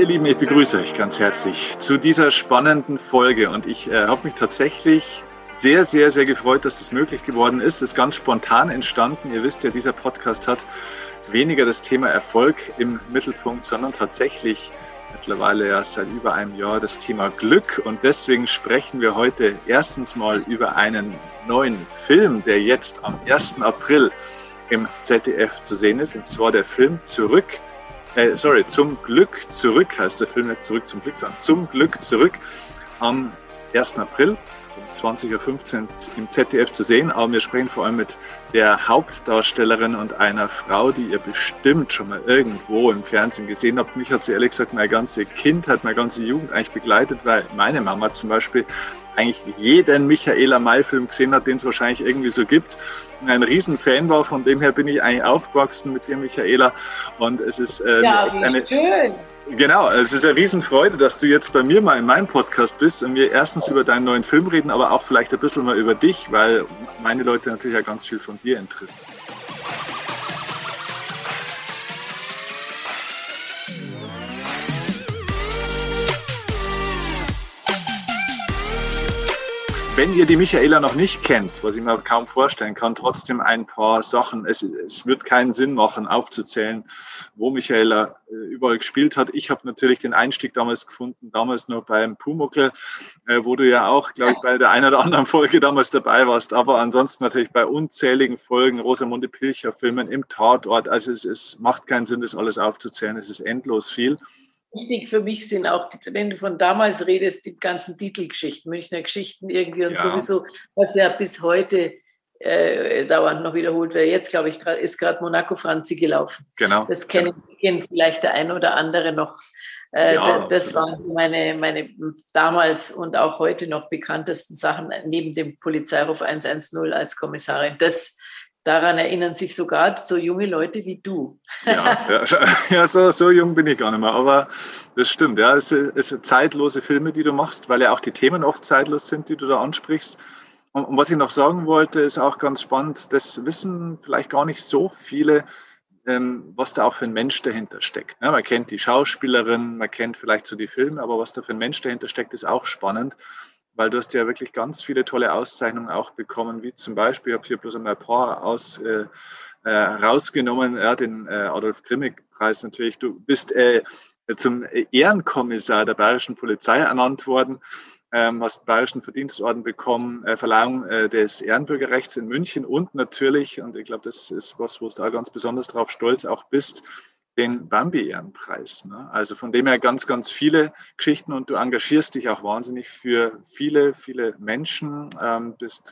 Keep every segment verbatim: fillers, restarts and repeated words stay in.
ihr Lieben, ich begrüße euch ganz herzlich zu dieser spannenden Folge und ich äh, habe mich tatsächlich sehr, sehr, sehr gefreut, dass das möglich geworden ist. Es ist ganz spontan entstanden. Ihr wisst ja, dieser Podcast hat weniger das Thema Erfolg im Mittelpunkt, sondern tatsächlich mittlerweile ja seit über einem Jahr das Thema Glück. Und deswegen sprechen wir heute erstens mal über einen neuen Film, der jetzt am ersten April im Z D F zu sehen ist. Und zwar der Film Zurück. Äh, sorry, Zum Glück zurück heißt der Film, nicht Zurück zum Glück, sondern Zum Glück zurück am ersten April um zwanzig Uhr fünfzehn im Z D F zu sehen. Aber wir sprechen vor allem mit der Hauptdarstellerin und einer Frau, die ihr bestimmt schon mal irgendwo im Fernsehen gesehen habt. Mich hat sie ehrlich gesagt meine ganze Kindheit, meine ganze Jugend eigentlich begleitet, weil meine Mama zum Beispiel eigentlich jeden Michaela May-Film gesehen hat, den es wahrscheinlich irgendwie so gibt. Und ein Riesenfan war, von dem her bin ich eigentlich aufgewachsen mit dir, Michaela. Und es ist äh, ja, echt wie eine... schön. Genau, es ist eine Riesenfreude, dass du jetzt bei mir mal in meinem Podcast bist und wir erstens über deinen neuen Film reden, aber auch vielleicht ein bisschen mal über dich, weil meine Leute natürlich ja ganz viel von dir interessieren. Wenn ihr die Michaela noch nicht kennt, was ich mir kaum vorstellen kann, trotzdem ein paar Sachen. Es, es wird keinen Sinn machen, aufzuzählen, wo Michaela äh, überall gespielt hat. Ich habe natürlich den Einstieg damals gefunden, damals nur beim Pumuckl, äh, wo du ja auch, glaube ich, bei der einen oder anderen Folge damals dabei warst. Aber ansonsten natürlich bei unzähligen Folgen, Rosamunde Pilcher-Filmen, im Tatort. Also es, es macht keinen Sinn, das alles aufzuzählen. Es ist endlos viel. Wichtig für mich sind auch, wenn du von damals redest, die ganzen Titelgeschichten, Münchner Geschichten irgendwie und ja. Sowieso, was ja bis heute äh, dauernd noch wiederholt wird. Jetzt, glaube ich, grad, ist gerade Monaco Franzi gelaufen. Genau. Das kennt genau. vielleicht der eine oder andere noch. Äh, ja, das waren meine, meine damals und auch heute noch bekanntesten Sachen neben dem Polizeiruf eins eins null als Kommissarin. Das Daran erinnern sich sogar so junge Leute wie du. Ja, ja, ja so, so jung bin ich gar nicht mehr, aber das stimmt. Ja, es sind zeitlose Filme, die du machst, weil ja auch die Themen oft zeitlos sind, die du da ansprichst. Und, und was ich noch sagen wollte, ist auch ganz spannend, das wissen vielleicht gar nicht so viele, ähm, was da auch für ein Mensch dahinter steckt. Ja, man kennt die Schauspielerin, man kennt vielleicht so die Filme, aber was da für ein Mensch dahinter steckt, ist auch spannend. Weil du hast ja wirklich ganz viele tolle Auszeichnungen auch bekommen, wie zum Beispiel, ich habe hier bloß einmal ein paar aus, äh, äh, rausgenommen, ja, den äh, Adolf-Grimmig-Preis natürlich. Du bist äh, zum Ehrenkommissar der Bayerischen Polizei ernannt worden, ähm, hast den Bayerischen Verdienstorden bekommen, äh, Verleihung äh, des Ehrenbürgerrechts in München und natürlich, und ich glaube, das ist was, wo du da ganz besonders drauf stolz auch bist, den Bambi-Ehrenpreis. Ne? Also von dem her ganz, ganz viele Geschichten und du engagierst dich auch wahnsinnig für viele, viele Menschen, ähm, bist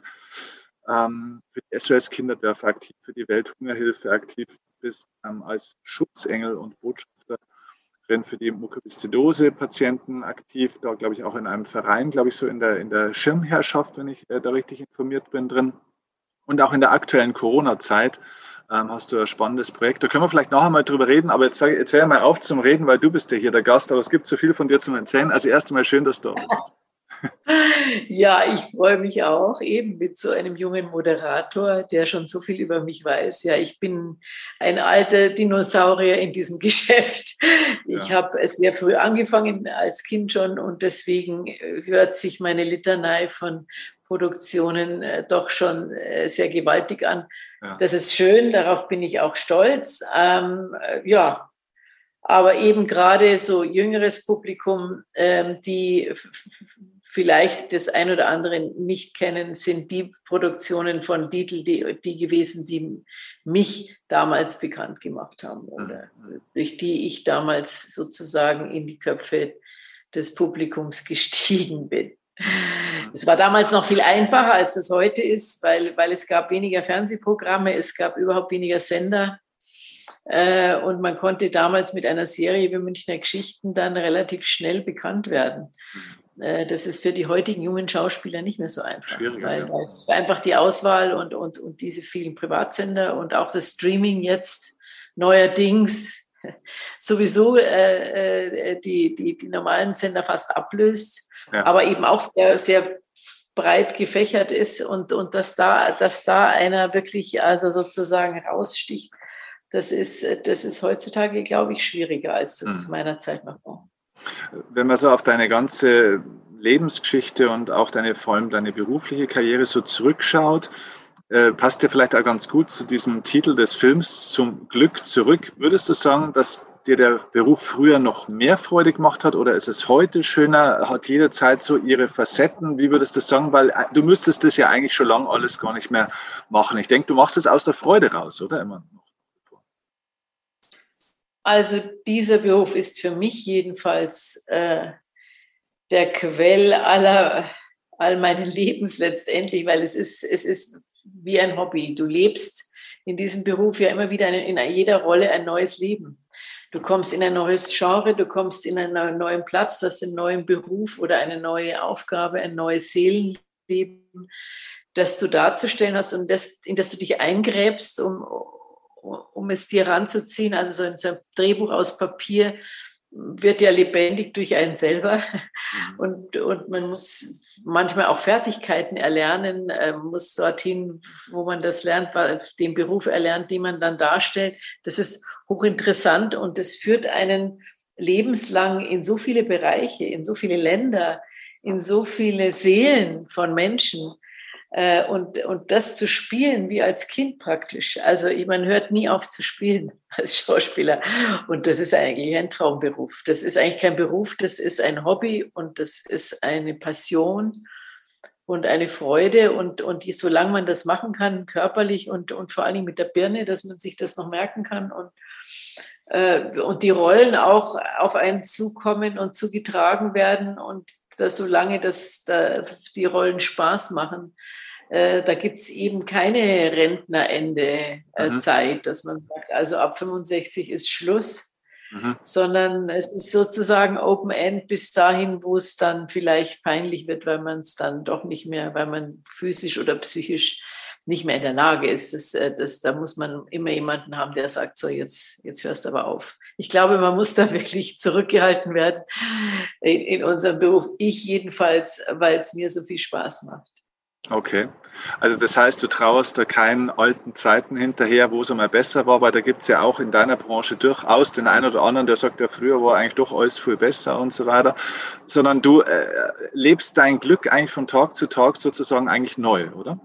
ähm, für die S O S Kinderdörfer aktiv, für die Welthungerhilfe aktiv, bist ähm, als Schutzengel und Botschafterin für die Mukoviszidose-Patienten aktiv, da glaube ich auch in einem Verein, glaube ich so in der, in der Schirmherrschaft, wenn ich äh, da richtig informiert bin, drin. Und auch in der aktuellen Corona-Zeit ähm, hast du ein spannendes Projekt. Da können wir vielleicht nachher mal drüber reden, aber jetzt, sag, jetzt hör mal auf zum Reden, weil du bist ja hier der Gast, aber es gibt so viel von dir zum Erzählen. Also erst einmal schön, dass du da bist. Ja, ich freue mich auch eben mit so einem jungen Moderator, der schon so viel über mich weiß. Ja, ich bin ein alter Dinosaurier in diesem Geschäft. Ich ja. habe es sehr früh angefangen, als Kind schon, und deswegen hört sich meine Litanei von Produktionen äh, doch schon äh, sehr gewaltig an. Ja. Das ist schön, darauf bin ich auch stolz. Ähm, äh, ja, aber eben gerade so jüngeres Publikum, ähm, die f- f- vielleicht das ein oder andere nicht kennen, sind die Produktionen von Dietl, die, die gewesen, die mich damals bekannt gemacht haben oder durch die ich damals sozusagen in die Köpfe des Publikums gestiegen bin. Es war damals noch viel einfacher, als es heute ist, weil, weil es gab weniger Fernsehprogramme, es gab überhaupt weniger Sender. Äh, und man konnte damals mit einer Serie wie Münchner Geschichten dann relativ schnell bekannt werden. Äh, das ist für die heutigen jungen Schauspieler nicht mehr so einfach, weil, weil es einfach die Auswahl und, und, und diese vielen Privatsender und auch das Streaming jetzt neuerdings sowieso äh, äh, die, die, die normalen Sender fast ablöst, ja. aber eben auch sehr, sehr breit gefächert ist und, und dass, da, dass da einer wirklich also sozusagen raussticht, das ist, das ist heutzutage, glaube ich, schwieriger, als das hm. zu meiner Zeit noch war. Wenn man so auf deine ganze Lebensgeschichte und auch deine, vor allem deine berufliche Karriere so zurückschaut, äh, passt ja vielleicht auch ganz gut zu diesem Titel des Films, Zum Glück zurück. Würdest du sagen, dass dir der Beruf früher noch mehr Freude gemacht hat oder ist es heute schöner? Hat jede Zeit so ihre Facetten? Wie würdest du sagen? Weil äh, du müsstest das ja eigentlich schon lange alles gar nicht mehr machen. Ich denke, du machst es aus der Freude raus, oder? Immer noch. Also dieser Beruf ist für mich jedenfalls äh, der Quell aller, all meines Lebens letztendlich, weil es ist, es ist wie ein Hobby. Du lebst in diesem Beruf ja immer wieder in jeder Rolle ein neues Leben. Du kommst in ein neues Genre, du kommst in einen neuen Platz, du hast einen neuen Beruf oder eine neue Aufgabe, ein neues Seelenleben, das du darzustellen hast und das, in das du dich eingräbst, um, um es dir ranzuziehen. Also so ein, so ein Drehbuch aus Papier wird ja lebendig durch einen selber und, und man muss manchmal auch Fertigkeiten erlernen, äh, muss dorthin, wo man das lernt, den Beruf erlernt, den man dann darstellt. Das ist hochinteressant und das führt einen lebenslang in so viele Bereiche, in so viele Länder, in so viele Seelen von Menschen. Und, und das zu spielen wie als Kind praktisch. Also man hört nie auf zu spielen als Schauspieler. Und das ist eigentlich ein Traumberuf. Das ist eigentlich kein Beruf, das ist ein Hobby und das ist eine Passion und eine Freude. Und, und die, solange man das machen kann, körperlich und, und vor allem mit der Birne, dass man sich das noch merken kann und, äh, und die Rollen auch auf einen zukommen und zugetragen werden und dass solange das, da, die Rollen Spaß machen, da gibt es eben keine Rentnerende-Zeit, mhm. dass man sagt, also ab fünfundsechzig ist Schluss, mhm. sondern es ist sozusagen Open End bis dahin, wo es dann vielleicht peinlich wird, weil man es dann doch nicht mehr, weil man physisch oder psychisch nicht mehr in der Lage ist. Das, das, da muss man immer jemanden haben, der sagt, so jetzt, jetzt hörst du aber auf. Ich glaube, man muss da wirklich zurückgehalten werden in, in unserem Beruf. Ich jedenfalls, weil es mir so viel Spaß macht. Okay, also das heißt, du trauerst da keinen alten Zeiten hinterher, wo es einmal besser war, weil da gibt es ja auch in deiner Branche durchaus den einen oder anderen, der sagt, ja, früher war eigentlich doch alles viel besser und so weiter, sondern du äh, lebst dein Glück eigentlich von Tag zu Tag sozusagen eigentlich neu, oder?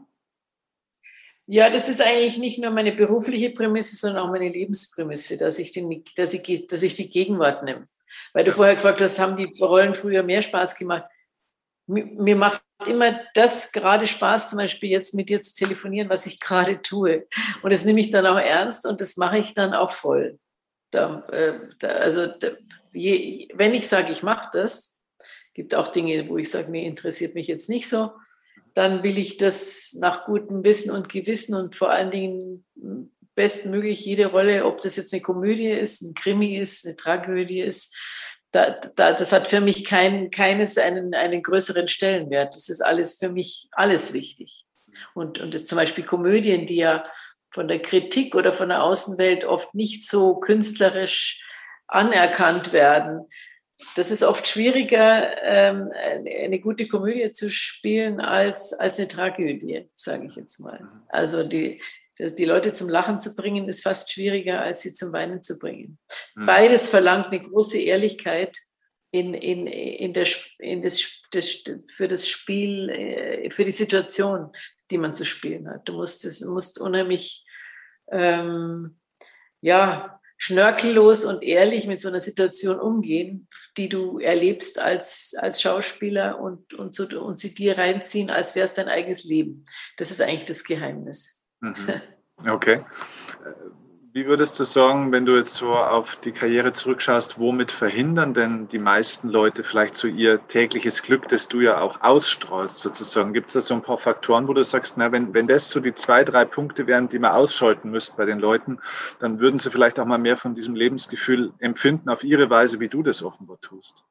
Ja, das ist eigentlich nicht nur meine berufliche Prämisse, sondern auch meine Lebensprämisse, dass ich, den, dass ich, dass ich die Gegenwart nehme. Weil du vorher gefragt hast, haben die Rollen früher mehr Spaß gemacht? Mir macht immer das gerade Spaß, zum Beispiel jetzt mit dir zu telefonieren, was ich gerade tue. Und das nehme ich dann auch ernst und das mache ich dann auch voll. Da, äh, da, also da, je, wenn ich sage, ich mache das, gibt auch Dinge, wo ich sage, nee, interessiert mich jetzt nicht so, dann will ich das nach gutem Wissen und Gewissen und vor allen Dingen bestmöglich jede Rolle, ob das jetzt eine Komödie ist, ein Krimi ist, eine Tragödie ist, Da, da, das hat für mich kein, keines einen, einen größeren Stellenwert. Das ist alles für mich alles wichtig. Und, und das, zum Beispiel Komödien, die ja von der Kritik oder von der Außenwelt oft nicht so künstlerisch anerkannt werden. Das ist oft schwieriger, ähm, eine, eine gute Komödie zu spielen als, als eine Tragödie, sage ich jetzt mal. Also die, die Leute zum Lachen zu bringen, ist fast schwieriger, als sie zum Weinen zu bringen. Mhm. Beides verlangt eine große Ehrlichkeit in, in, in der, in das, das, für das Spiel, für die Situation, die man zu spielen hat. Du musst, das, musst unheimlich ähm, ja, schnörkellos und ehrlich mit so einer Situation umgehen, die du erlebst als, als Schauspieler und, und, so, und sie dir reinziehen, als wäre es dein eigenes Leben. Das ist eigentlich das Geheimnis. Okay. Wie würdest du sagen, wenn du jetzt so auf die Karriere zurückschaust, womit verhindern denn die meisten Leute vielleicht so ihr tägliches Glück, das du ja auch ausstrahlst sozusagen? Gibt es da so ein paar Faktoren, wo du sagst, na, wenn, wenn das so die zwei, drei Punkte wären, die man ausschalten müsste bei den Leuten, dann würden sie vielleicht auch mal mehr von diesem Lebensgefühl empfinden auf ihre Weise, wie du das offenbar tust?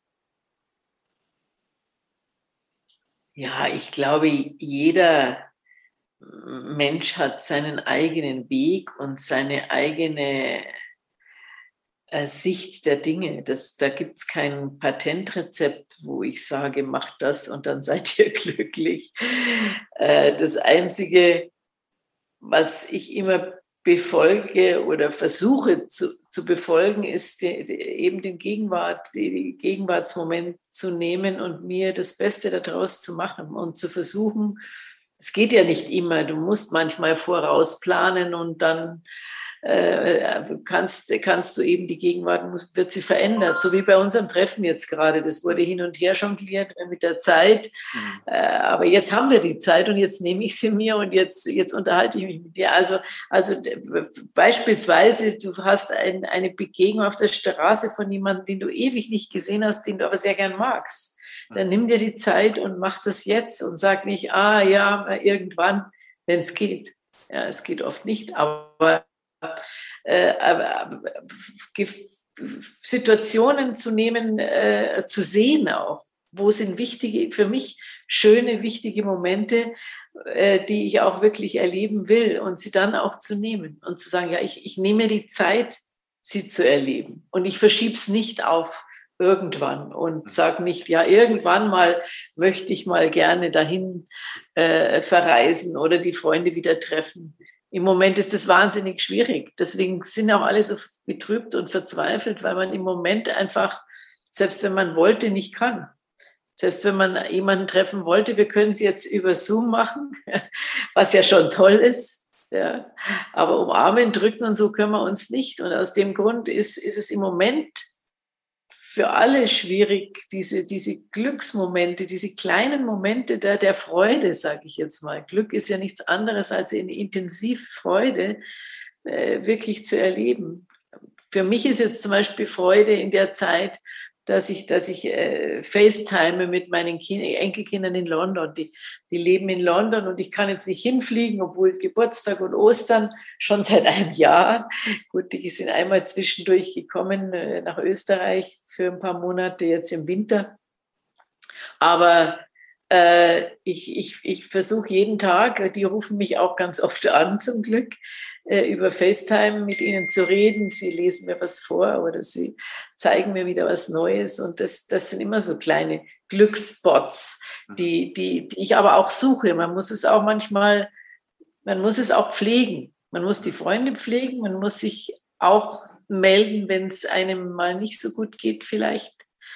Ja, ich glaube, jeder Mensch hat seinen eigenen Weg und seine eigene äh, Sicht der Dinge. Das, da gibt es kein Patentrezept, wo ich sage, macht das und dann seid ihr glücklich. Äh, das Einzige, was ich immer befolge oder versuche zu, zu befolgen, ist die, die, eben den Gegenwart, die Gegenwartsmoment zu nehmen und mir das Beste daraus zu machen und zu versuchen. Es geht ja nicht immer, du musst manchmal vorausplanen und dann äh, kannst, kannst du eben die Gegenwart, wird sie verändert, so wie bei unserem Treffen jetzt gerade. Das wurde hin und her jongliert mit der Zeit, mhm. äh, aber jetzt haben wir die Zeit und jetzt nehme ich sie mir und jetzt, jetzt unterhalte ich mich mit dir. Also, also beispielsweise, du hast ein, eine Begegnung auf der Straße von jemandem, den du ewig nicht gesehen hast, den du aber sehr gern magst. Dann nimm dir die Zeit und mach das jetzt und sag nicht, ah ja, irgendwann, wenn es geht. Ja, es geht oft nicht, aber Äh, äh, Situationen zu nehmen, äh, zu sehen auch. Wo sind wichtige, für mich schöne, wichtige Momente, äh, die ich auch wirklich erleben will und sie dann auch zu nehmen und zu sagen, ja, ich, ich nehme mir die Zeit, sie zu erleben und ich verschiebe es nicht auf irgendwann und sage nicht, ja, irgendwann mal möchte ich mal gerne dahin äh, verreisen oder die Freunde wieder treffen. Im Moment ist das wahnsinnig schwierig. Deswegen sind auch alle so betrübt und verzweifelt, weil man im Moment einfach, selbst wenn man wollte, nicht kann. Selbst wenn man jemanden treffen wollte, wir können es jetzt über Zoom machen, was ja schon toll ist. Ja. Aber umarmen, drücken und so können wir uns nicht. Und aus dem Grund ist, ist es im Moment für alle schwierig, diese, diese Glücksmomente, diese kleinen Momente der, der Freude, sage ich jetzt mal. Glück ist ja nichts anderes als eine intensive Freude, äh, wirklich zu erleben. Für mich ist jetzt zum Beispiel Freude in der Zeit, dass ich, dass ich äh, FaceTime mit meinen kind, Enkelkindern in London. Die, die leben in London und ich kann jetzt nicht hinfliegen, obwohl Geburtstag und Ostern schon seit einem Jahr. Gut, die sind einmal zwischendurch gekommen äh, nach Österreich für ein paar Monate jetzt im Winter. Aber äh, ich, ich, ich versuche jeden Tag, die rufen mich auch ganz oft an zum Glück, über FaceTime mit ihnen zu reden. Sie lesen mir was vor oder sie zeigen mir wieder was Neues. Und das, das sind immer so kleine Glücksspots, die, die, die ich aber auch suche. Man muss es auch manchmal, man muss es auch pflegen. Man muss die Freunde pflegen, man muss sich auch melden, wenn es einem mal nicht so gut geht vielleicht.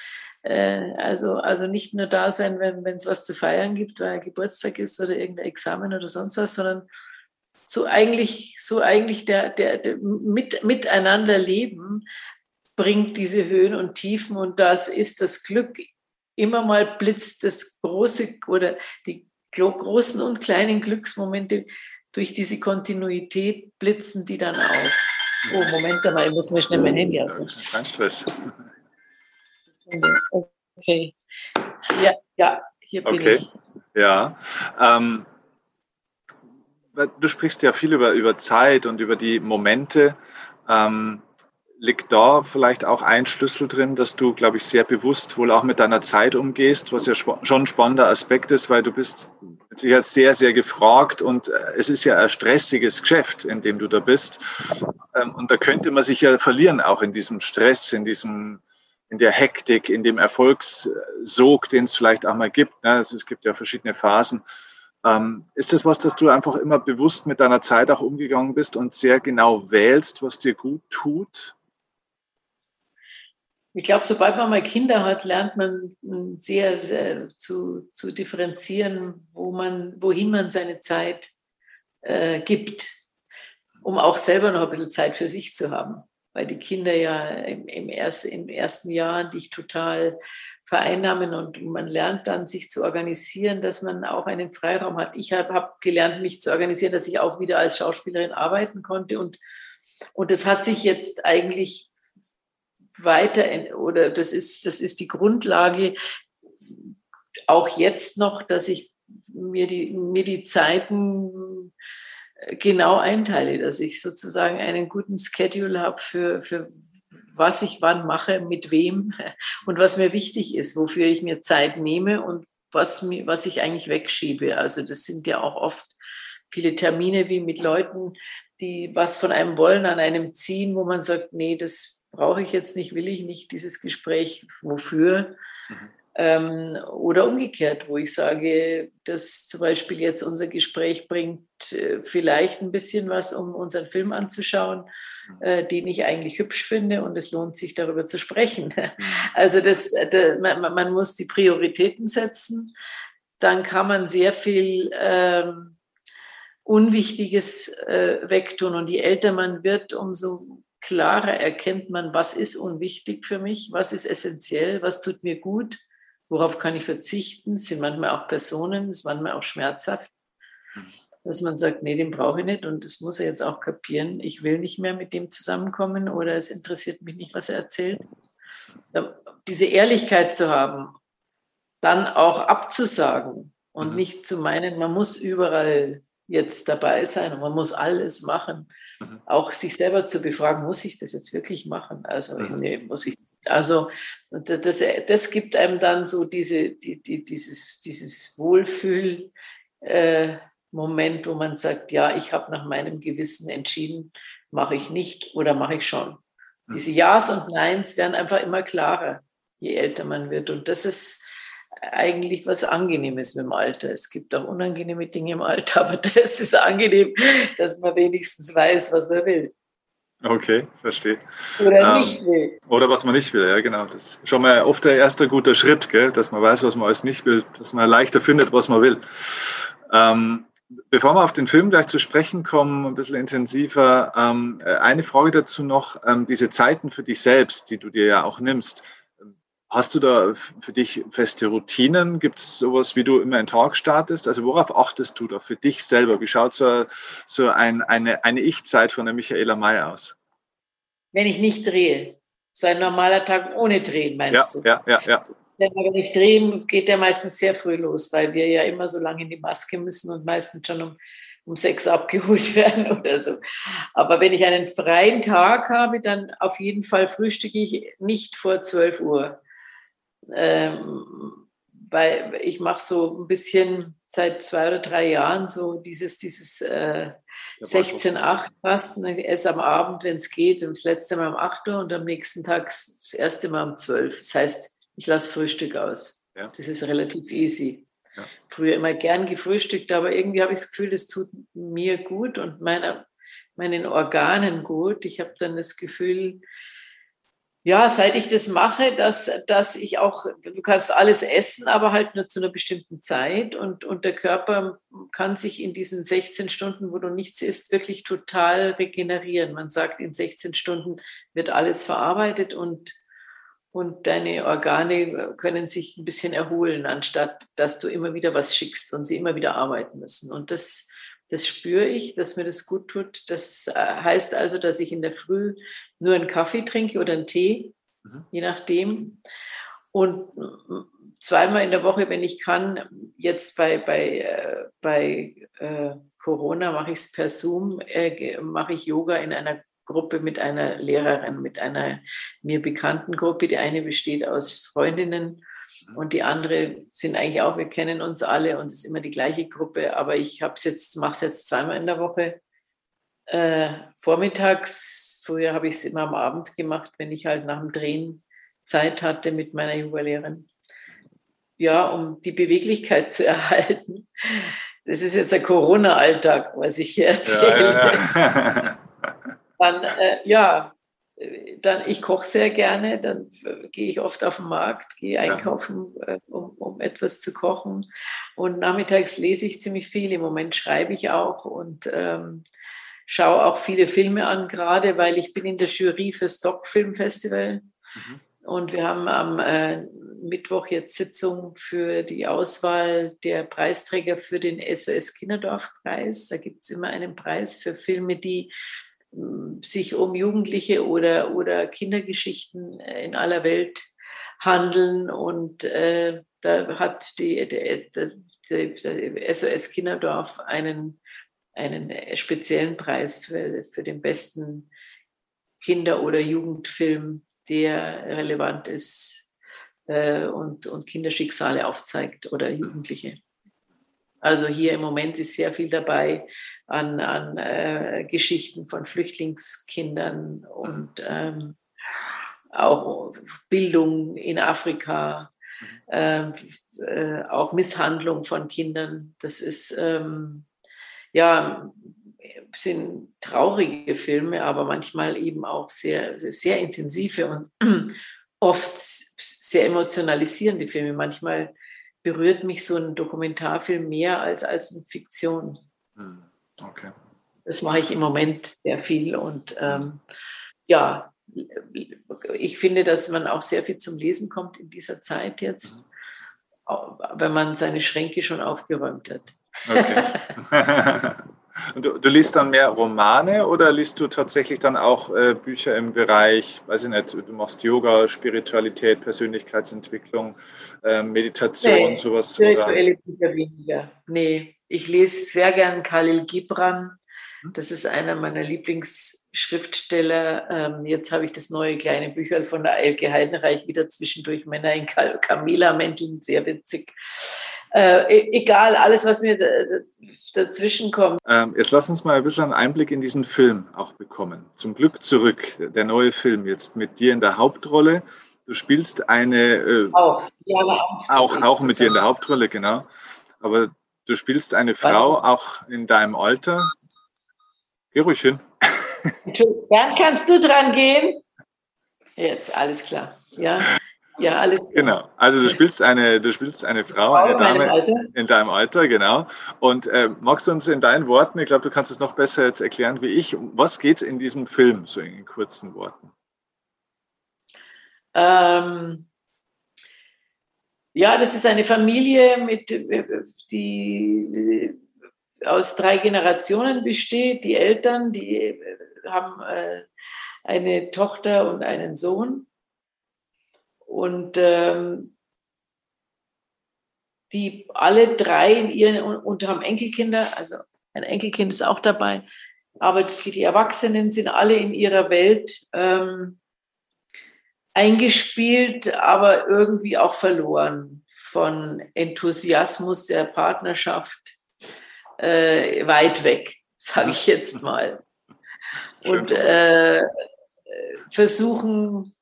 Also, also nicht nur da sein, wenn es was zu feiern gibt, weil Geburtstag ist oder irgendein Examen oder sonst was, sondern so eigentlich, so eigentlich der, der, der mit, miteinander leben bringt diese Höhen und Tiefen und das ist das Glück. Immer mal blitzt das große oder die großen und kleinen Glücksmomente durch diese Kontinuität blitzen die dann auf. Oh, Moment mal, ich muss mir schnell mein Handy ausmachen. Kein Stress. Okay. Ja, ja, hier bin okay. ich. Ja. Ähm, du sprichst ja viel über, über Zeit und über die Momente. Ähm, liegt da vielleicht auch ein Schlüssel drin, dass du, glaube ich, sehr bewusst wohl auch mit deiner Zeit umgehst, was ja schon ein spannender Aspekt ist, weil du bist mit Sicherheit sehr, sehr gefragt und es ist ja ein stressiges Geschäft, in dem du da bist. Und da könnte man sich ja verlieren, auch in diesem Stress, in diesem in der Hektik, in dem Erfolgssog, den es vielleicht auch mal gibt. Es gibt ja verschiedene Phasen. Ist das was, dass du einfach immer bewusst mit deiner Zeit auch umgegangen bist und sehr genau wählst, was dir gut tut? Ich glaube, sobald man mal Kinder hat, lernt man sehr, sehr zu, zu differenzieren, wo man, wohin man seine Zeit äh, gibt, um auch selber noch ein bisschen Zeit für sich zu haben. Weil die Kinder ja im, im, erst, im ersten Jahr dich total vereinnahmen und man lernt dann, sich zu organisieren, dass man auch einen Freiraum hat. Ich habe hab gelernt, mich zu organisieren, dass ich auch wieder als Schauspielerin arbeiten konnte und, und das hat sich jetzt eigentlich weiter, oder das ist, das ist die Grundlage auch jetzt noch, dass ich mir die, mir die Zeiten genau einteile, dass ich sozusagen einen guten Schedule habe für, für was ich wann mache, mit wem und was mir wichtig ist, wofür ich mir Zeit nehme und was, mir, was ich eigentlich wegschiebe. Also das sind ja auch oft viele Termine wie mit Leuten, die was von einem wollen, an einem ziehen, wo man sagt, nee, das brauche ich jetzt nicht, will ich nicht, dieses Gespräch, wofür? Mhm. Ähm, oder umgekehrt, wo ich sage, dass zum Beispiel jetzt unser Gespräch bringt äh, vielleicht ein bisschen was, um unseren Film anzuschauen, äh, den ich eigentlich hübsch finde und es lohnt sich, darüber zu sprechen. Also das, das, man, man muss die Prioritäten setzen, dann kann man sehr viel ähm, Unwichtiges äh, wegtun und je älter man wird, umso klarer erkennt man, was ist unwichtig für mich, was ist essentiell, was tut mir gut, worauf kann ich verzichten. Es sind manchmal auch Personen, es ist manchmal auch schmerzhaft, dass man sagt, nee, den brauche ich nicht und das muss er jetzt auch kapieren. Ich will nicht mehr mit dem zusammenkommen oder es interessiert mich nicht, was er erzählt. Diese Ehrlichkeit zu haben, dann auch abzusagen und mhm. nicht zu meinen, man muss überall jetzt dabei sein und man muss alles machen. Mhm. Auch sich selber zu befragen, muss ich das jetzt wirklich machen? Also, mhm. nee, muss ich. Also, das, das gibt einem dann so diese, die, die, dieses, dieses Wohlfühl, äh, Moment, wo man sagt, ja, ich habe nach meinem Gewissen entschieden, mache ich nicht oder mache ich schon. Mhm. Diese Ja's und Neins werden einfach immer klarer, je älter man wird. Und das ist eigentlich was Angenehmes mit dem Alter. Es gibt auch unangenehme Dinge im Alter, aber das ist angenehm, dass man wenigstens weiß, was man will. Okay, verstehe. Oder ähm, nicht will. Oder was man nicht will, ja genau. Das ist schon mal oft der erste gute Schritt, gell? Dass man weiß, was man alles nicht will, dass man leichter findet, was man will. Ähm, bevor wir auf den Film gleich zu sprechen kommen, ein bisschen intensiver, ähm, eine Frage dazu noch, ähm, diese Zeiten für dich selbst, die du dir ja auch nimmst. Hast du da für dich feste Routinen? Gibt es sowas, wie du immer einen Tag startest? Also worauf achtest du da für dich selber? Wie schaut so, so ein, eine, eine Ich-Zeit von der Michaela May aus? Wenn ich nicht drehe. So ein normaler Tag ohne Drehen, meinst ja, du? Ja, ja, ja. Wenn ich drehe, geht der meistens sehr früh los, weil wir ja immer so lange in die Maske müssen und meistens schon um, um sechs abgeholt werden oder so. Aber wenn ich einen freien Tag habe, dann auf jeden Fall frühstücke ich nicht vor zwölf Uhr. Ähm, weil ich mache so ein bisschen seit zwei oder drei Jahren so dieses, dieses äh, sechzehn acht Fasten. Ich esse am Abend, wenn es geht, das letzte Mal um acht Uhr und am nächsten Tag das erste Mal um zwölf. Das heißt, ich lasse Frühstück aus. Ja. Das ist relativ easy. Ja. Früher immer gern gefrühstückt, aber irgendwie habe ich das Gefühl, das tut mir gut und meiner, meinen Organen gut. Ich habe dann das Gefühl, ja, seit ich das mache, dass, dass ich auch, du kannst alles essen, aber halt nur zu einer bestimmten Zeit und, und der Körper kann sich in diesen sechzehn Stunden, wo du nichts isst, wirklich total regenerieren. Man sagt, in sechzehn Stunden wird alles verarbeitet und, und deine Organe können sich ein bisschen erholen, anstatt dass du immer wieder was schickst und sie immer wieder arbeiten müssen. Und das Das spüre ich, dass mir das gut tut. Das heißt also, dass ich in der Früh nur einen Kaffee trinke oder einen Tee, mhm. je nachdem. Und zweimal in der Woche, wenn ich kann, jetzt bei, bei, bei äh, Corona mache ich es per Zoom, äh, mache ich Yoga in einer Gruppe mit einer Lehrerin, mit einer mir bekannten Gruppe. Die eine besteht aus Freundinnen, und die andere sind eigentlich auch, wir kennen uns alle und es ist immer die gleiche Gruppe, aber ich habe es jetzt, mache es jetzt zweimal in der Woche. Äh, vormittags, früher habe ich es immer am Abend gemacht, wenn ich halt nach dem Drehen Zeit hatte mit meiner Yoga-Lehrerin. Ja, um die Beweglichkeit zu erhalten. Das ist jetzt der Corona-Alltag, was ich hier erzähle. Ja, ja, ja. Dann, äh, ja, Dann, ich koche sehr gerne, dann gehe ich oft auf den Markt, gehe einkaufen, ja. um, um etwas zu kochen. Und nachmittags lese ich ziemlich viel. Im Moment schreibe ich auch und ähm, schaue auch viele Filme an, gerade weil ich bin in der Jury für Stock Film Festival. Mhm. Und wir haben am äh, Mittwoch jetzt Sitzung für die Auswahl der Preisträger für den S O S Kinderdorf-Preis. Da gibt es immer einen Preis für Filme, die sich um Jugendliche oder, oder Kindergeschichten in aller Welt handeln. Und äh, da hat die, der, der, der S O S Kinderdorf einen, einen speziellen Preis für, für den besten Kinder- oder Jugendfilm, der relevant ist äh, und, und Kinderschicksale aufzeigt oder Jugendliche. Also hier im Moment ist sehr viel dabei an, an äh, Geschichten von Flüchtlingskindern und ähm, auch Bildung in Afrika. äh, äh, auch Misshandlung von Kindern. Das ist, ähm, ja, sind traurige Filme, aber manchmal eben auch sehr, sehr intensive und oft sehr emotionalisierende Filme. Manchmal berührt mich so ein Dokumentarfilm mehr als, als eine Fiktion. Okay. Das mache ich im Moment sehr viel und ähm, ja, ich finde, dass man auch sehr viel zum Lesen kommt in dieser Zeit jetzt, wenn man seine Schränke schon aufgeräumt hat. Okay. Und du, du liest dann mehr Romane oder liest du tatsächlich dann auch äh, Bücher im Bereich, weiß ich nicht, du machst Yoga, Spiritualität, Persönlichkeitsentwicklung, äh, Meditation, Nee, sowas? spirituelle Bücher weniger. Nee, ich lese sehr gern Khalil Gibran. Das ist einer meiner Lieblingsschriftsteller. Ähm, jetzt habe ich das neue kleine Bücherl von der Elke Heidenreich wieder zwischendurch, Männer in Camilla-Mänteln, sehr witzig. Äh, egal, alles, was mir dazwischen kommt. Ähm, jetzt lass uns mal ein bisschen einen Einblick in diesen Film auch bekommen. Zum Glück zurück, der neue Film jetzt mit dir in der Hauptrolle. Du spielst eine... Äh, auch, ja, auch, auch, auch mit dir in der Hauptrolle, genau. Aber du spielst eine Frau auch in deinem Alter. Geh ruhig hin. Dann kannst du dran gehen. Jetzt, alles klar. Ja, ja, alles klar. Genau. Also du spielst eine, du spielst eine Frau, eine Dame in deinem Alter, genau. Und äh, magst du uns in deinen Worten, ich glaube, du kannst es noch besser jetzt erklären wie ich, um was geht es in diesem Film, so in kurzen Worten? Ähm, ja, das ist eine Familie, mit, die aus drei Generationen besteht. Die Eltern, die haben äh, eine Tochter und einen Sohn. Und ähm, die alle drei in ihren, und haben Enkelkinder, also ein Enkelkind ist auch dabei, aber die, die Erwachsenen sind alle in ihrer Welt ähm, eingespielt, aber irgendwie auch verloren von Enthusiasmus der Partnerschaft, äh, weit weg, sage ich jetzt mal. Und äh, versuchen,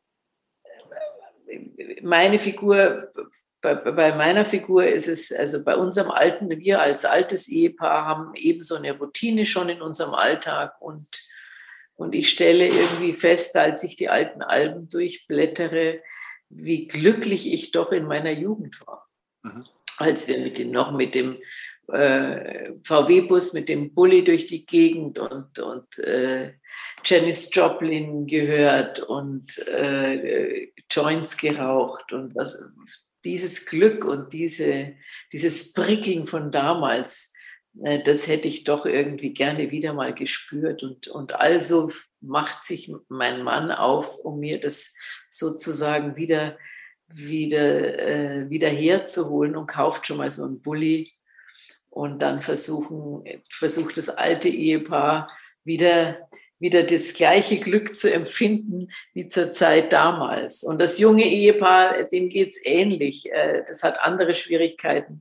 meine Figur, bei, bei meiner Figur ist es, also bei unserem alten, wir als altes Ehepaar haben eben so eine Routine schon in unserem Alltag und, und ich stelle irgendwie fest, als ich die alten Alben durchblättere, wie glücklich ich doch in meiner Jugend war. Mhm. Als wir mit dem, noch mit dem äh, V W-Bus, mit dem Bulli durch die Gegend und, und äh, Janis Joplin gehört und äh, Joints geraucht und was, dieses Glück und diese, dieses Prickeln von damals, äh, das hätte ich doch irgendwie gerne wieder mal gespürt. Und, und also macht sich mein Mann auf, um mir das sozusagen wieder, wieder, äh, wieder herzuholen und kauft schon mal so einen Bulli. Und dann versuchen, versucht das alte Ehepaar wieder, wieder das gleiche Glück zu empfinden wie zur Zeit damals. Und das junge Ehepaar, dem geht es ähnlich. Das hat andere Schwierigkeiten,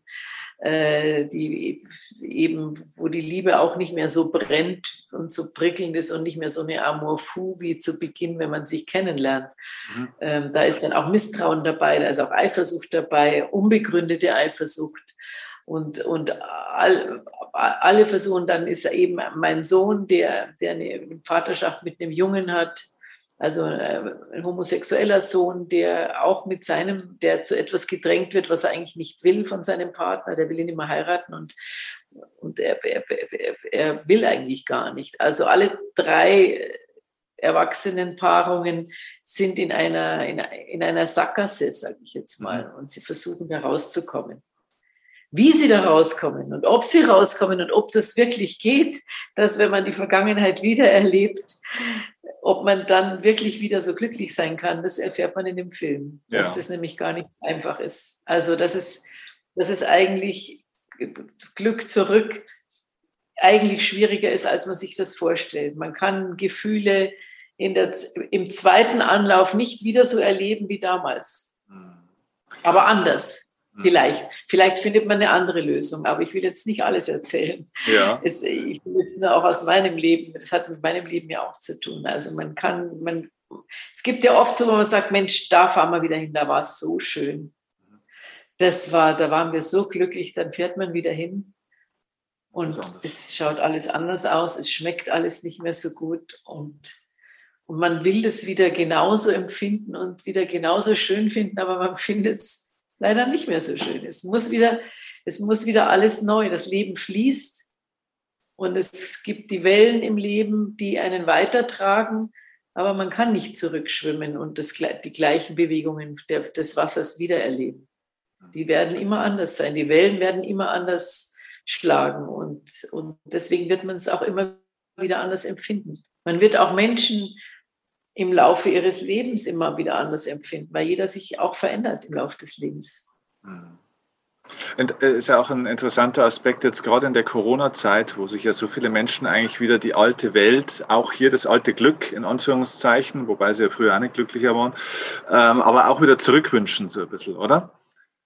die eben, wo die Liebe auch nicht mehr so brennt und so prickelnd ist und nicht mehr so eine Amour fou wie zu Beginn, wenn man sich kennenlernt. Mhm. Da ist dann auch Misstrauen dabei, da ist auch Eifersucht dabei, unbegründete Eifersucht. Und, und all, alle versuchen, dann ist eben mein Sohn, der, der eine Vaterschaft mit einem Jungen hat, also ein homosexueller Sohn, der auch mit seinem, der zu etwas gedrängt wird, was er eigentlich nicht will von seinem Partner, der will ihn immer heiraten und, und er, er, er will eigentlich gar nicht. Also alle drei Erwachsenenpaarungen sind in einer, in, in einer Sackgasse, sage ich jetzt mal, und sie versuchen da rauszukommen. Wie sie da rauskommen und ob sie rauskommen und ob das wirklich geht, dass wenn man die Vergangenheit wieder erlebt, ob man dann wirklich wieder so glücklich sein kann, das erfährt man in dem Film, ja. Dass das nämlich gar nicht einfach ist. Also das ist, das ist eigentlich Glück zurück, eigentlich schwieriger ist, als man sich das vorstellt. Man kann Gefühle in der, im zweiten Anlauf nicht wieder so erleben wie damals, aber anders. Vielleicht. Vielleicht findet man eine andere Lösung, aber ich will jetzt nicht alles erzählen. Ja. Es, ich will jetzt nur auch aus meinem Leben, das hat mit meinem Leben ja auch zu tun. Also man kann, man, es gibt ja oft so, wo man sagt, Mensch, da fahren wir wieder hin, da war es so schön. das war, da waren wir so glücklich, dann fährt man wieder hin und es schaut alles anders aus, es schmeckt alles nicht mehr so gut und, und man will das wieder genauso empfinden und wieder genauso schön finden, aber man findet es leider nicht mehr so schön. Es muss wieder, es muss wieder alles neu, das Leben fließt. Und es gibt die Wellen im Leben, die einen weitertragen, aber man kann nicht zurückschwimmen und das, die gleichen Bewegungen des Wassers wieder erleben. Die werden immer anders sein, die Wellen werden immer anders schlagen und, und deswegen wird man es auch immer wieder anders empfinden. Man wird auch Menschen im Laufe ihres Lebens immer wieder anders empfinden, weil jeder sich auch verändert im Laufe des Lebens. Mhm. Und äh, ist ja auch ein interessanter Aspekt jetzt gerade in der Corona-Zeit, wo sich ja so viele Menschen eigentlich wieder die alte Welt, auch hier das alte Glück in Anführungszeichen, wobei sie ja früher auch nicht glücklicher waren, ähm, aber auch wieder zurückwünschen so ein bisschen, oder?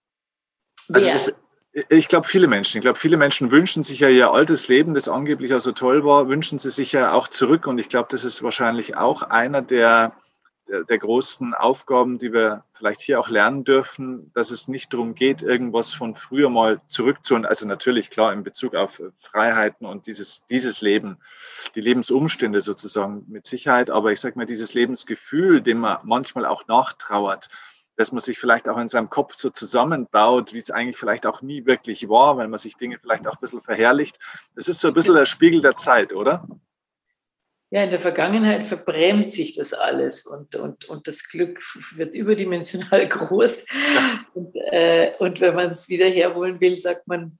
Also das, ich glaube, viele Menschen, ich glaube, viele Menschen wünschen sich ja ihr altes Leben, das angeblich ja so toll war, wünschen sie sich ja auch zurück und ich glaube, das ist wahrscheinlich auch einer der Der, der großen Aufgaben, die wir vielleicht hier auch lernen dürfen, dass es nicht darum geht, irgendwas von früher mal zurückzuholen. Also natürlich klar in Bezug auf Freiheiten und dieses, dieses Leben, die Lebensumstände sozusagen mit Sicherheit. Aber ich sage mal, dieses Lebensgefühl, dem man manchmal auch nachtrauert, dass man sich vielleicht auch in seinem Kopf so zusammenbaut, wie es eigentlich vielleicht auch nie wirklich war, weil man sich Dinge vielleicht auch ein bisschen verherrlicht. Das ist so ein bisschen der Spiegel der Zeit, oder? Ja, in der Vergangenheit verbrämt sich das alles und, und, und das Glück wird überdimensional groß. Ja. Und, äh, und wenn man es wieder herholen will, sagt man,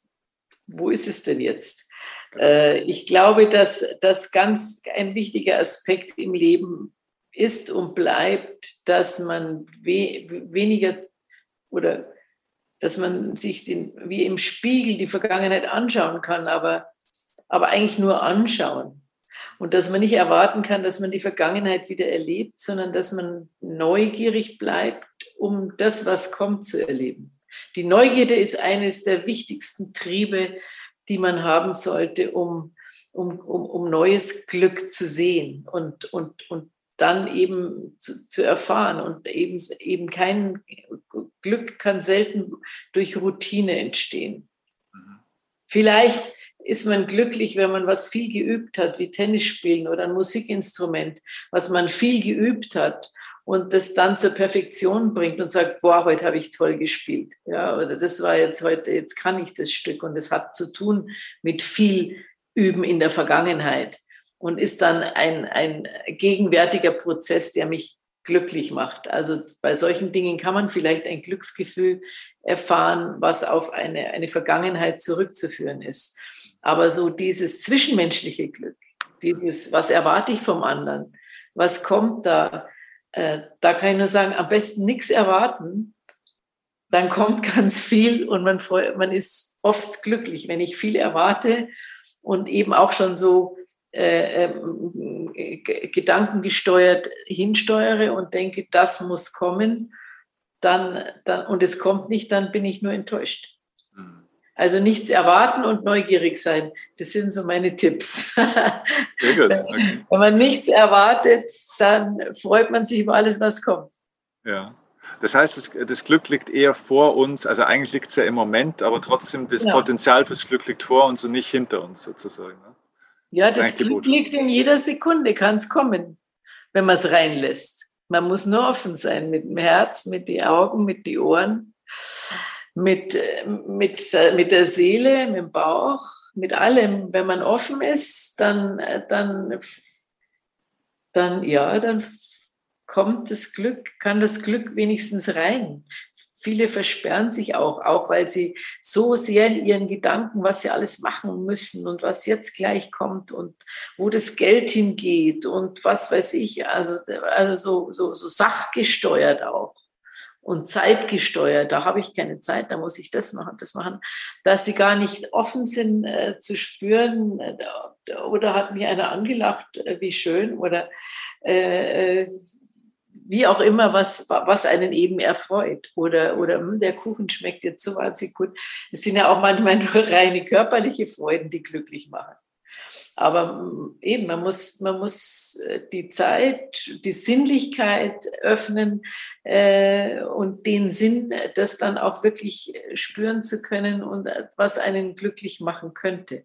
wo ist es denn jetzt? Äh, ich glaube, dass das ganz ein wichtiger Aspekt im Leben ist und bleibt, dass man we weniger oder dass man sich den, wie im Spiegel die Vergangenheit anschauen kann, aber, aber eigentlich nur anschauen. Und dass man nicht erwarten kann, dass man die Vergangenheit wieder erlebt, sondern dass man neugierig bleibt, um das, was kommt, zu erleben. Die Neugierde ist eines der wichtigsten Triebe, die man haben sollte, um, um, um, um neues Glück zu sehen und, und, und dann eben zu, zu erfahren. Und eben, eben kein Glück kann selten durch Routine entstehen. Vielleicht ist man glücklich, wenn man was viel geübt hat, wie Tennis spielen oder ein Musikinstrument, was man viel geübt hat und das dann zur Perfektion bringt und sagt, boah, heute habe ich toll gespielt. Ja, oder das war jetzt heute, jetzt kann ich das Stück und das hat zu tun mit viel Üben in der Vergangenheit und ist dann ein, ein gegenwärtiger Prozess, der mich glücklich macht. Also bei solchen Dingen kann man vielleicht ein Glücksgefühl erfahren, was auf eine, eine Vergangenheit zurückzuführen ist. Aber so dieses zwischenmenschliche Glück, dieses, was erwarte ich vom anderen, was kommt da, äh, da kann ich nur sagen, am besten nichts erwarten, dann kommt ganz viel und man, freut, man ist oft glücklich, wenn ich viel erwarte und eben auch schon so äh, äh, gedankengesteuert hinsteuere und denke, das muss kommen, dann, dann, und es kommt nicht, dann bin ich nur enttäuscht. Also nichts erwarten und neugierig sein. Das sind so meine Tipps. Sehr gut. Okay. Wenn man nichts erwartet, dann freut man sich über alles, was kommt. Ja. Das heißt, das, das Glück liegt eher vor uns. Also eigentlich liegt es ja im Moment, aber trotzdem das ja. Potenzial fürs Glück liegt vor uns und nicht hinter uns sozusagen. Ne? Ja, das, das Glück liegt in jeder Sekunde, kann es kommen, wenn man es reinlässt. Man muss nur offen sein mit dem Herz, mit den Augen, mit den Ohren. Mit, mit, mit der Seele, mit dem Bauch, mit allem. Wenn man offen ist, dann, dann, dann, ja, dann kommt das Glück, kann das Glück wenigstens rein. Viele versperren sich auch, auch weil sie so sehr in ihren Gedanken, was sie alles machen müssen und was jetzt gleich kommt und wo das Geld hingeht und was weiß ich, also, also so, so, so sachgesteuert auch. Und zeitgesteuert, da habe ich keine Zeit, da muss ich das machen, das machen, dass sie gar nicht offen sind äh, zu spüren, äh, oder hat mich einer angelacht, äh, wie schön, oder äh, wie auch immer, was, was einen eben erfreut, oder, oder der Kuchen schmeckt jetzt so wahnsinnig gut. Es sind ja auch manchmal nur reine körperliche Freuden, die glücklich machen. Aber eben, man muss, man muss die Zeit, die Sinnlichkeit öffnen äh, und den Sinn, das dann auch wirklich spüren zu können und was einen glücklich machen könnte.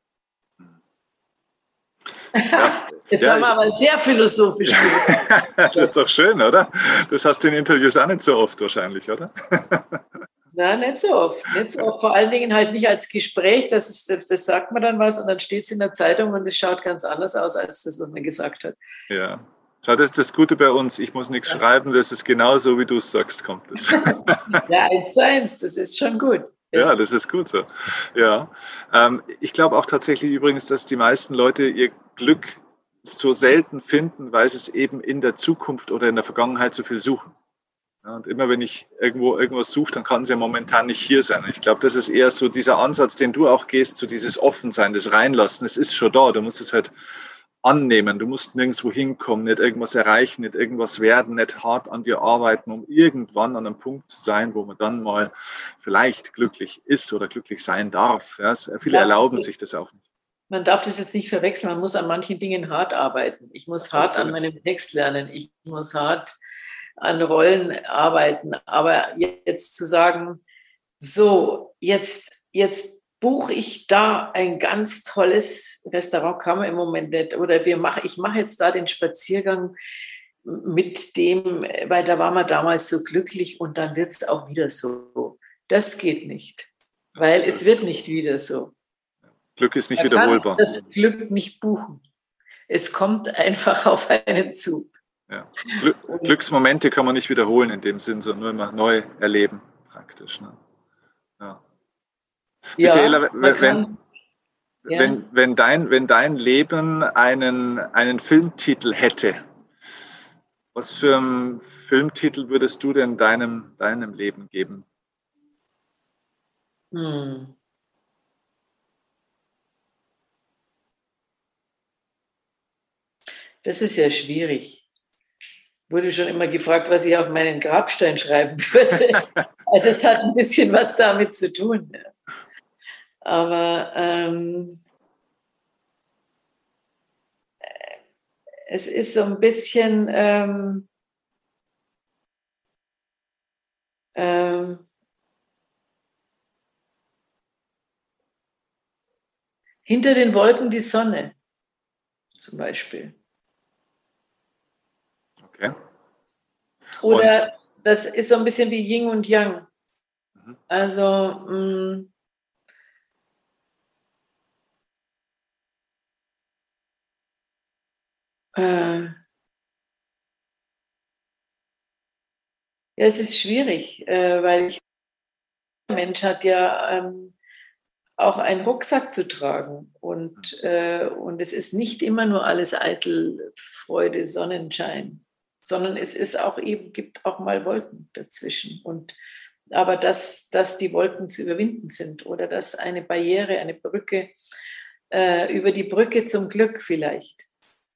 Ja. Jetzt Ja, haben wir ich, aber sehr philosophisch gemacht. das ist doch schön, oder? Das hast du in Interviews auch nicht so oft wahrscheinlich, oder? Na, nicht so oft. Nicht so oft. Vor allen Dingen halt nicht als Gespräch, das, ist, das, das sagt man dann was und dann steht es in der Zeitung und es schaut ganz anders aus, als das, was man gesagt hat. Ja. Schau, das ist das Gute bei uns. Ich muss nichts Ja. schreiben, das ist genauso, wie du es sagst, kommt es. Ja, eins zu eins, das ist schon gut. Ja, das ist gut so. Ja. Ähm, ich glaube auch tatsächlich übrigens, dass die meisten Leute ihr Glück so selten finden, weil sie es eben in der Zukunft oder in der Vergangenheit so viel suchen. Ja, und immer wenn ich irgendwo irgendwas suche, dann kann es ja momentan nicht hier sein. Ich glaube, das ist eher so dieser Ansatz, den du auch gehst, so dieses Offensein, das Reinlassen. Es ist schon da, du musst es halt annehmen. Du musst nirgendwo hinkommen, nicht irgendwas erreichen, nicht irgendwas werden, nicht hart an dir arbeiten, um irgendwann an einem Punkt zu sein, wo man dann mal vielleicht glücklich ist oder glücklich sein darf. Ja, viele erlauben sich das auch nicht. Man darf das jetzt nicht verwechseln. Man muss an manchen Dingen hart arbeiten. Ich muss hart an meinem Text lernen. Ich muss hart an Rollen arbeiten. Aber jetzt zu sagen, so, jetzt, jetzt buche ich da ein ganz tolles Restaurant, kann man im Moment nicht. Oder wir machen, ich mache jetzt da den Spaziergang mit dem, weil da war man damals so glücklich und dann wird es auch wieder so. Das geht nicht, weil es wird nicht wieder so. Glück ist nicht Man wiederholbar. kann das Glück nicht buchen. Es kommt einfach auf einen zu. Ja. Glück, Glücksmomente kann man nicht wiederholen in dem Sinn, sondern nur immer neu erleben, praktisch. Ne? Ja. Ja, Michaela, wenn, kann, wenn, ja. wenn, dein, wenn dein Leben einen, einen Filmtitel hätte, was für einen Filmtitel würdest du denn deinem, deinem Leben geben? Hm. Das ist ja schwierig. Wurde schon immer gefragt, was ich auf meinen Grabstein schreiben würde. Das hat ein bisschen was damit zu tun. Aber ähm, es ist so ein bisschen ähm, ähm, hinter den Wolken die Sonne zum Beispiel. Okay. Oder und, das ist so ein bisschen wie Yin und Yang. Mhm. Also mh, äh, ja, es ist schwierig, äh, weil ich, der Mensch hat ja ähm, auch einen Rucksack zu tragen und, äh, und es ist nicht immer nur alles eitel Freude, Sonnenschein, sondern es ist auch eben, gibt auch mal Wolken dazwischen. Und, aber dass, dass die Wolken zu überwinden sind oder dass eine Barriere, eine Brücke, äh, über die Brücke zum Glück vielleicht.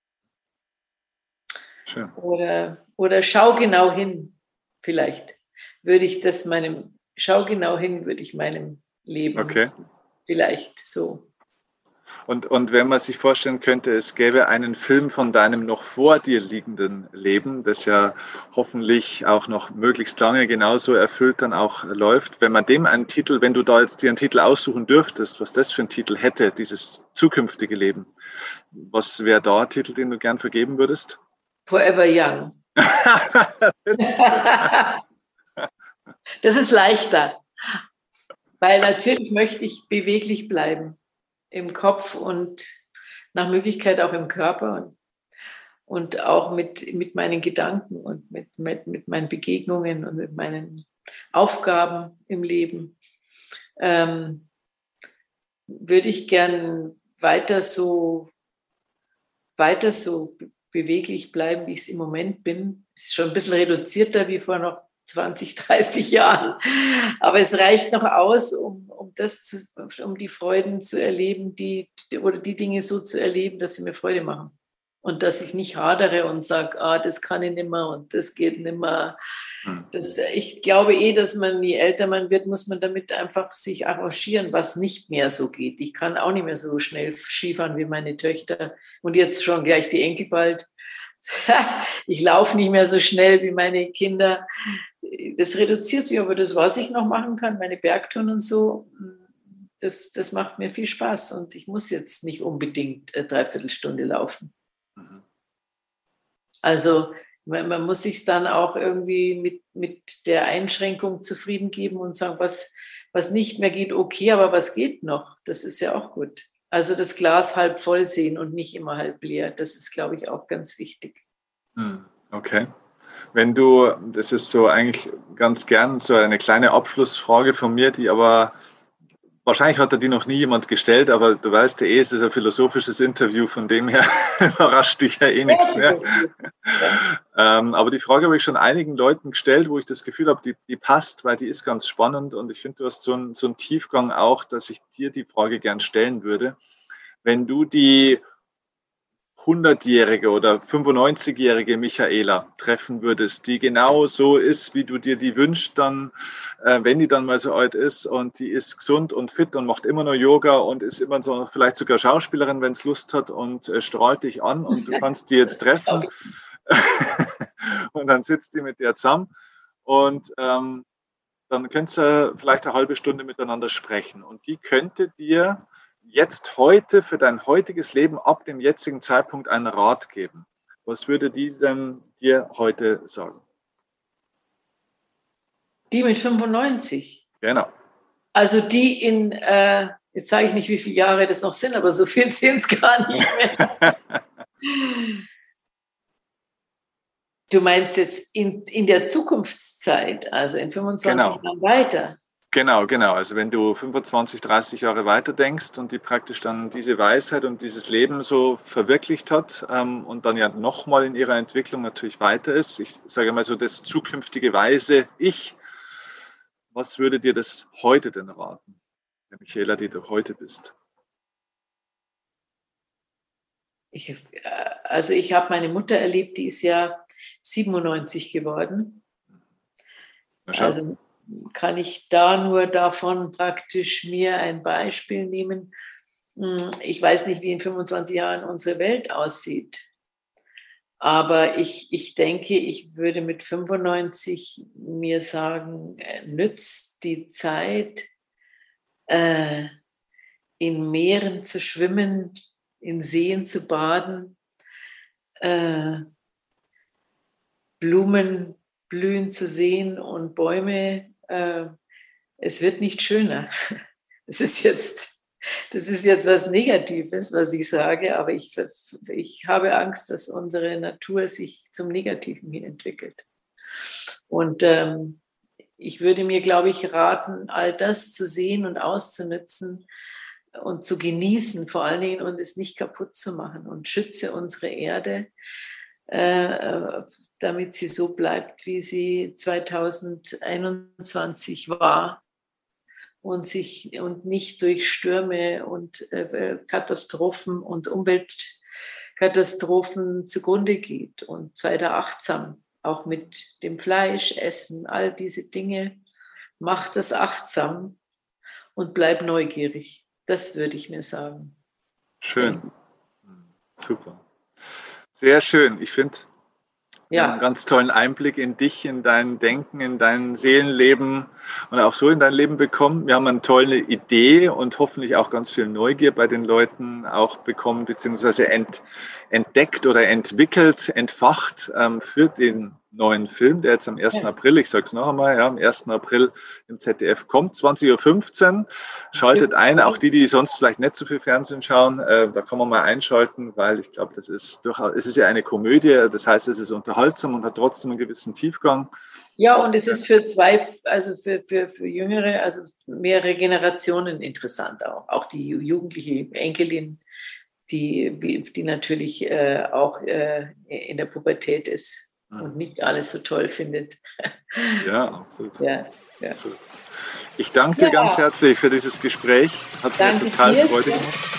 Schön. Oder, oder schau genau hin, vielleicht würde ich das meinem, schau genau hin, würde ich meinem Leben okay. vielleicht so. Und, und wenn man sich vorstellen könnte, es gäbe einen Film von deinem noch vor dir liegenden Leben, das ja hoffentlich auch noch möglichst lange genauso erfüllt dann auch läuft, wenn man dem einen Titel, wenn du da jetzt dir einen Titel aussuchen dürftest, was das für ein Titel hätte, dieses zukünftige Leben, was wäre da ein Titel, den du gern vergeben würdest? Forever Young. das, ist das ist leichter, weil natürlich möchte ich beweglich bleiben. Im Kopf und nach Möglichkeit auch im Körper und, und auch mit, mit meinen Gedanken und mit, mit, mit meinen Begegnungen und mit meinen Aufgaben im Leben. Ähm, würde ich gern weiter so, weiter so beweglich bleiben, wie ich es im Moment bin. Ist schon ein bisschen reduzierter wie vor noch zwanzig, dreißig Jahren. Aber es reicht noch aus, um, um, das zu, um die Freuden zu erleben, die, oder die Dinge so zu erleben, dass sie mir Freude machen. Und dass ich nicht hadere und sage, ah, das kann ich nicht mehr und das geht nicht mehr. Hm. Das, ich glaube eh, dass man, je älter man wird, muss man damit einfach sich arrangieren, was nicht mehr so geht. Ich kann auch nicht mehr so schnell Skifahren wie meine Töchter und jetzt schon gleich die Enkel bald. Ich laufe nicht mehr so schnell wie meine Kinder. Das reduziert sich, aber das, was ich noch machen kann, meine Bergtouren und so, das, das macht mir viel Spaß und ich muss jetzt nicht unbedingt eine Dreiviertelstunde laufen. Also man, man muss sich dann auch irgendwie mit, mit der Einschränkung zufrieden geben und sagen, was, was nicht mehr geht, okay, aber was geht noch? Das ist ja auch gut. Also das Glas halb voll sehen und nicht immer halb leer, das ist, glaube ich, auch ganz wichtig. Okay. Wenn du, das ist so eigentlich ganz gern so eine kleine Abschlussfrage von mir, die aber wahrscheinlich hat er die noch nie jemand gestellt, aber du weißt ja eh, es ist ein philosophisches Interview, von dem her überrascht dich ja eh nichts mehr. ähm, aber die Frage habe ich schon einigen Leuten gestellt, wo ich das Gefühl habe, die, die passt, weil die ist ganz spannend und ich finde, du hast so einen, so einen Tiefgang auch, dass ich dir die Frage gern stellen würde. Wenn du die hundertjährige oder fünfundneunzigjährige Michaela treffen würdest, die genau so ist, wie du dir die wünschst, dann, äh, wenn die dann mal so alt ist und die ist gesund und fit und macht immer noch Yoga und ist immer so vielleicht sogar Schauspielerin, wenn es Lust hat und äh, strahlt dich an und du kannst die jetzt treffen und dann sitzt die mit der zusammen und ähm, dann könnt ihr vielleicht eine halbe Stunde miteinander sprechen und die könnte dir jetzt heute für dein heutiges Leben ab dem jetzigen Zeitpunkt einen Rat geben. Was würde die denn dir heute sagen? Die mit fünfundneunzig? Genau. Also die in, äh, jetzt sage ich nicht, wie viele Jahre das noch sind, aber so viel sind es gar nicht mehr. Du meinst jetzt in, in der Zukunftszeit, also in fünfundzwanzig genau. Jahren weiter? Genau, genau. Also wenn du fünfundzwanzig, dreißig Jahre weiter denkst und die praktisch dann diese Weisheit und dieses Leben so verwirklicht hat ähm, und dann ja nochmal in ihrer Entwicklung natürlich weiter ist, ich sage mal so das zukünftige weise Ich, was würde dir das heute denn raten, der Michaela, die du heute bist? Ich, also ich habe meine Mutter erlebt, die ist ja siebenundneunzig geworden. Also kann ich da nur davon praktisch mir ein Beispiel nehmen. Ich weiß nicht, wie in fünfundzwanzig Jahren unsere Welt aussieht. Aber ich, ich denke, ich würde mit fünfundneunzig mir sagen, nützt die Zeit, äh, in Meeren zu schwimmen, in Seen zu baden, äh, Blumen blühen zu sehen und Bäume. Äh, es wird nicht schöner. Das ist jetzt, das ist jetzt was Negatives, was ich sage, aber ich, ich habe Angst, dass unsere Natur sich zum Negativen hin entwickelt. Und ähm, ich würde mir, glaube ich, raten, all das zu sehen und auszunutzen und zu genießen vor allen Dingen und es nicht kaputt zu machen und schütze unsere Erde, äh, damit sie so bleibt, wie sie zweitausendeinundzwanzig war und, sich, und nicht durch Stürme und äh, Katastrophen und Umweltkatastrophen zugrunde geht. Und sei da achtsam, auch mit dem Fleisch, Essen, all diese Dinge. Mach das achtsam und bleib neugierig. Das würde ich mir sagen. Schön. Super. Sehr schön. Ich finde, wir haben einen ganz tollen Einblick in dich, in dein Denken, in dein Seelenleben und auch so in dein Leben bekommen. Wir haben eine tolle Idee und hoffentlich auch ganz viel Neugier bei den Leuten auch bekommen, beziehungsweise ent, entdeckt oder entwickelt, entfacht ähm, für den neuen Film, der jetzt am ersten April, ich sage es noch einmal, ja, am ersten April im Z D F kommt, zwanzig Uhr fünfzehn. Schaltet ein, auch die, die sonst vielleicht nicht so viel Fernsehen schauen, äh, da kann man mal einschalten, weil ich glaube, das ist durchaus, es ist ja eine Komödie, das heißt, es ist unterhaltsam und hat trotzdem einen gewissen Tiefgang. Ja, und es ist für zwei, also für, für, für Jüngere, also mehrere Generationen interessant auch. Auch die jugendliche Enkelin, die, die natürlich äh, auch äh, in der Pubertät ist und nicht alles so toll findet. Ja, absolut. Ja, ja. absolut. Ich danke dir ja. ganz herzlich für dieses Gespräch. Hat danke mir total dir. Freude gemacht.